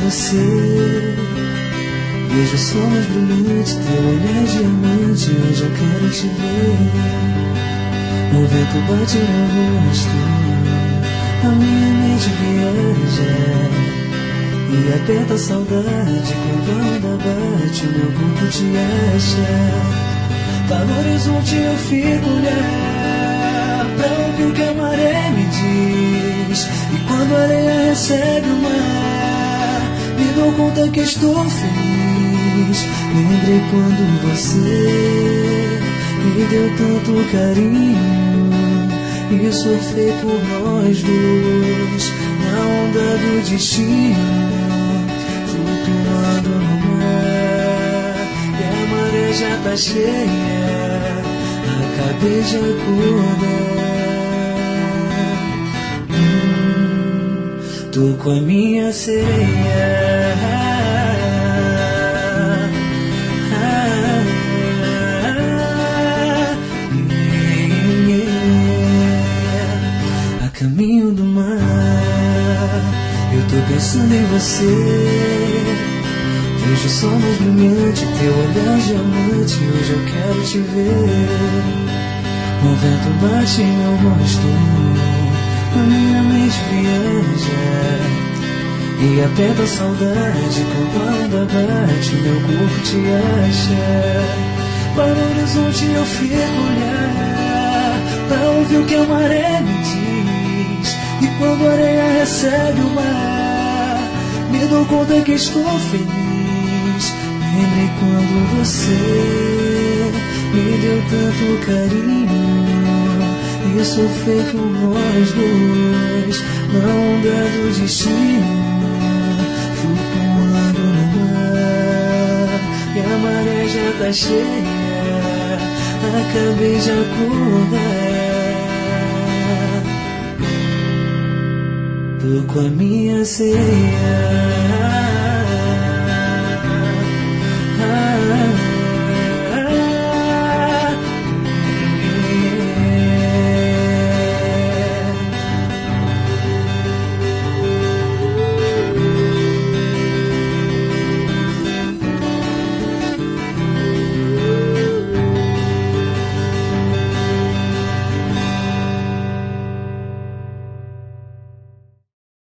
você. Vejo sonhos brilhantes, teu olhar diamante, hoje eu quero te ver. O vento bate no rosto, a minha mente viaja e aperta a saudade. Quando a onda bate, o meu corpo te acha. Lá no horizonte eu fico olhar pra ouvir o que a maré me diz. E quando a areia recebe o mar, me dou conta que estou feliz. Lembrei quando você me deu tanto carinho e surfei por nós dois na onda do destino, flutuando no mar. E a maré já tá cheia, acabei de acordar. Tô com a minha sereia. Caminho do mar, eu tô pensando em você. Vejo sonhos brilhantes, teu olhar diamante, hoje eu quero te ver. O vento bate em meu rosto, a minha mente viaja e aperta a saudade. Quando a onda bate, meu corpo te acha. Para o horizonte eu fico olhar pra ouvir o que a maré me diz. E quando a areia recebe o mar, me dou conta que estou feliz. Lembrei quando você me deu tanto carinho e surfei por nós dois na onda do destino, flutuando no mar. E a maré já tá cheia, acabei de acordar. Tô com a minha sereia.